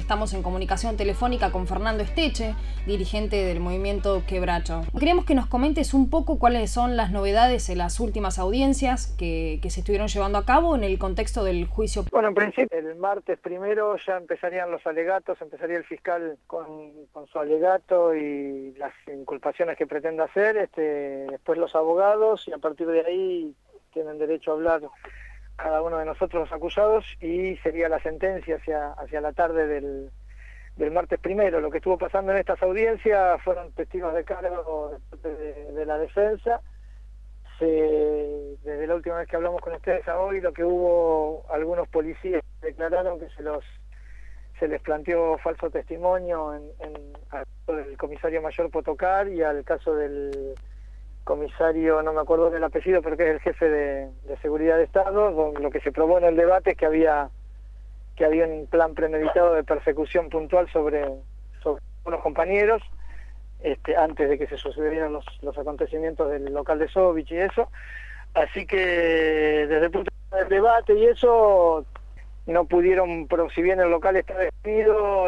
estamos en comunicación telefónica con Fernando Esteche, dirigente del movimiento Quebracho. Queríamos que nos comentes un poco cuáles son las novedades en las últimas audiencias que se estuvieron llevando a cabo en el contexto del juicio. Bueno, en principio, el martes primero ya empezarían los alegatos, empezaría el fiscal con su alegato y las inculpaciones que pretende hacer, después los abogados, y a partir de ahí tienen derecho a hablar cada uno de nosotros los acusados, y sería la sentencia hacia la tarde del martes primero. Lo que estuvo pasando en estas audiencias fueron testigos de cargo de la defensa. Desde la última vez que hablamos con ustedes a hoy, lo que hubo, algunos policías declararon que se les planteó falso testimonio al caso del comisario mayor Potocar y al caso del comisario, no me acuerdo del apellido, pero que es el jefe de seguridad de Estado. Lo que se probó en el debate es que había un plan premeditado de persecución puntual sobre unos compañeros, antes de que se sucedieran los acontecimientos del local de Sovich y eso. Así que desde el punto de vista del debate y eso, no pudieron, si bien el local está detenido,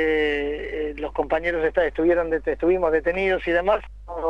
los compañeros estuvimos detenidos y demás,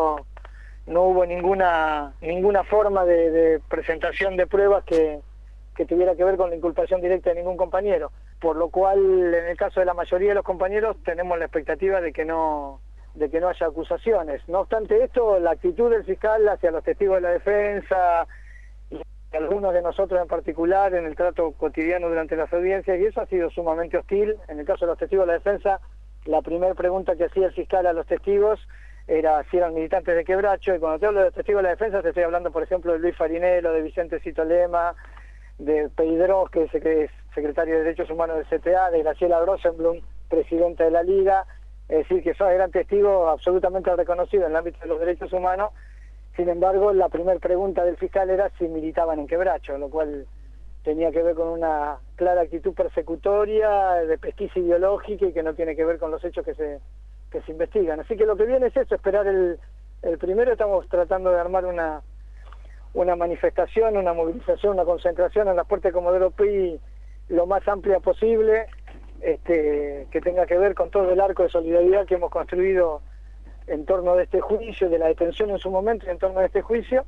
no hubo ninguna forma de presentación de pruebas que tuviera que ver con la inculpación directa de ningún compañero, por lo cual en el caso de la mayoría de los compañeros tenemos la expectativa de que no haya acusaciones. No obstante esto, la actitud del fiscal hacia los testigos de la defensa y algunos de nosotros en particular en el trato cotidiano durante las audiencias, y eso ha sido sumamente hostil. En el caso de los testigos de la defensa, la primera pregunta que hacía el fiscal a los testigos era si eran militantes de Quebracho, y cuando te hablo de testigos de la defensa te estoy hablando, por ejemplo, de Luis Farinello, de Vicente Citolema, de Peidros, que es secretario de Derechos Humanos del CTA, de Graciela Grossenblum, presidenta de la Liga. Es decir, que eran testigos absolutamente reconocidos en el ámbito de los derechos humanos. Sin embargo, la primera pregunta del fiscal era si militaban en Quebracho, lo cual tenía que ver con una clara actitud persecutoria, de pesquisa ideológica, y que no tiene que ver con los hechos que se investigan. Así que lo que viene es eso, esperar el primero. Estamos tratando de armar una manifestación, una movilización, una concentración en las puertas de Comodoro Pi lo más amplia posible, que tenga que ver con todo el arco de solidaridad que hemos construido en torno de este juicio, de la detención en su momento y en torno de este juicio,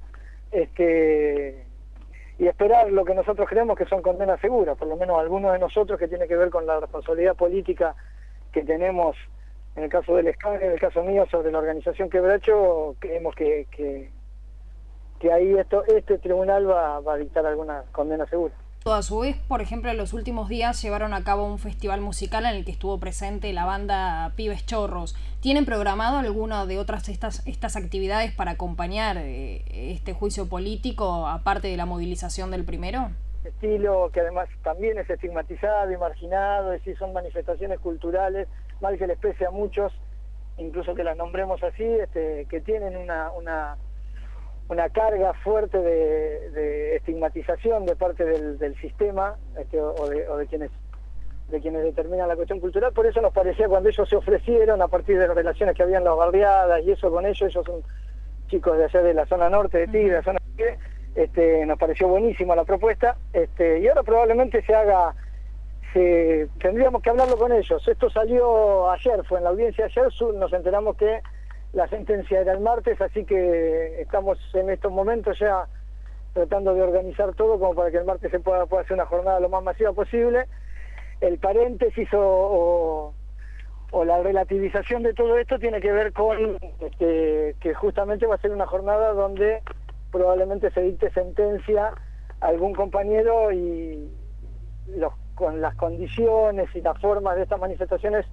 y esperar lo que nosotros creemos que son condenas seguras, por lo menos algunos de nosotros, que tiene que ver con la responsabilidad política que tenemos en el caso del escáner, en el caso mío sobre la organización Quebracho. Creemos que ahí este tribunal va a dictar alguna condena segura. A su vez, por ejemplo, en los últimos días llevaron a cabo un festival musical en el que estuvo presente la banda Pibes Chorros. ¿Tienen programado alguna de otras estas actividades para acompañar este juicio político, aparte de la movilización del primero? Estilo que además también es estigmatizado y marginado, es decir, son manifestaciones culturales, mal que les pese a muchos, incluso que las nombremos así, que tienen una carga fuerte de estigmatización de parte del sistema, o de quienes determinan la cuestión cultural. Por eso nos parecía, cuando ellos se ofrecieron, a partir de las relaciones que había en las barriadas y eso con ellos son chicos de allá de la zona norte de Tigre, la zona de Tigre, nos pareció buenísima la propuesta, y ahora probablemente tendríamos que hablarlo con ellos. Esto salió ayer, fue en la audiencia ayer, nos enteramos que la sentencia era el martes, así que estamos en estos momentos ya tratando de organizar todo como para que el martes se pueda hacer una jornada lo más masiva posible. El paréntesis o la relativización de todo esto tiene que ver con que justamente va a ser una jornada donde probablemente se dicte sentencia a algún compañero, y con las condiciones y las formas de estas manifestaciones,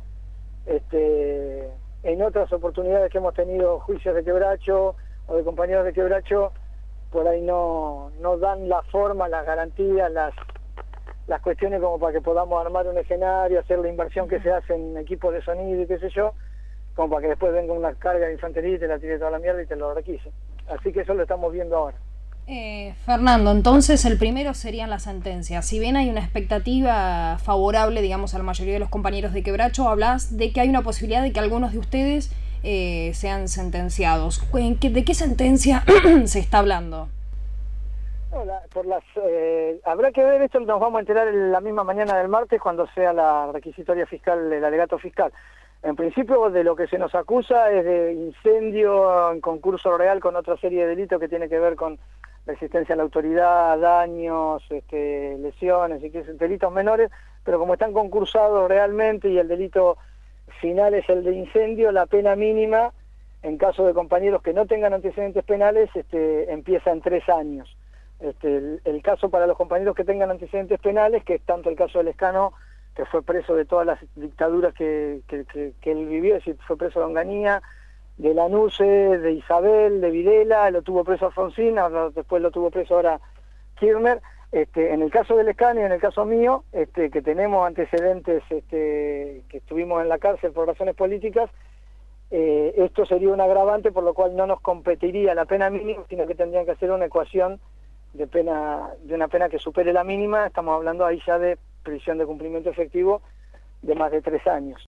en otras oportunidades que hemos tenido juicios de Quebracho o de compañeros de Quebracho, por ahí no dan la forma, las garantías, las cuestiones como para que podamos armar un escenario, hacer la inversión que se hace en equipos de sonido y qué sé yo, como para que después venga una carga de infantería y te la tire toda la mierda y te lo requise. Así que eso lo estamos viendo ahora. Fernando, entonces el primero serían las sentencias. Si bien hay una expectativa favorable, digamos, a la mayoría de los compañeros de Quebracho, hablas de que hay una posibilidad de que algunos de ustedes sean sentenciados. ¿De qué sentencia se está hablando? No, habrá que ver, esto nos vamos a enterar en la misma mañana del martes cuando sea la requisitoria fiscal, el alegato fiscal. En principio, de lo que se nos acusa es de incendio en concurso real con otra serie de delitos que tiene que ver con resistencia a la autoridad, daños, lesiones, y que son delitos menores, pero como están concursados realmente y el delito final es el de incendio, la pena mínima, en caso de compañeros que no tengan antecedentes penales, empieza en 3 años. El caso para los compañeros que tengan antecedentes penales, que es tanto el caso del Lescano, que fue preso de todas las dictaduras que él vivió, es decir, fue preso de Onganía, de Lanuse, de Isabel, de Videla, lo tuvo preso Alfonsín, después lo tuvo preso ahora Kirchner. En el caso del Lescano y en el caso mío, que tenemos antecedentes, que estuvimos en la cárcel por razones políticas, esto sería un agravante, por lo cual no nos competiría la pena mínima, sino que tendrían que hacer una ecuación de una pena que supere la mínima. Estamos hablando ahí ya de prisión de cumplimiento efectivo de más de 3 años.